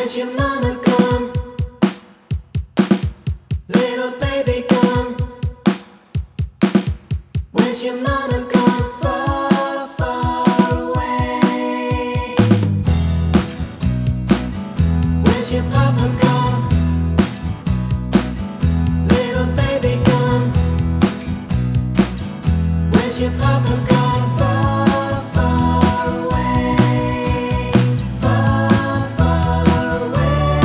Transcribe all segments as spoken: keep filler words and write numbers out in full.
Where's your mama gone? Little baby gone. Where's your mama gone? Far, far away. Where's your papa gone? Little baby gone. Where's your papa gone? Far, far away. Far, far away.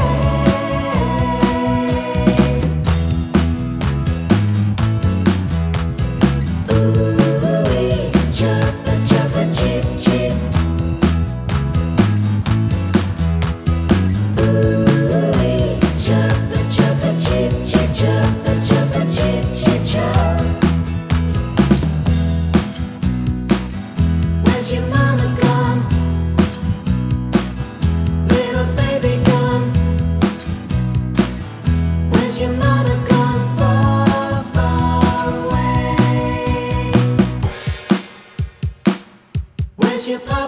Ooh-wee, chirpa, chirpa, chip, chip. Ooh-wee, chirpa, chirpa, chip, chip, chirpa, chirpa, chip, chip, chirp. Where's your mama gone? Little baby gone. Where's your mama gone? Far, far away. Where's your papa?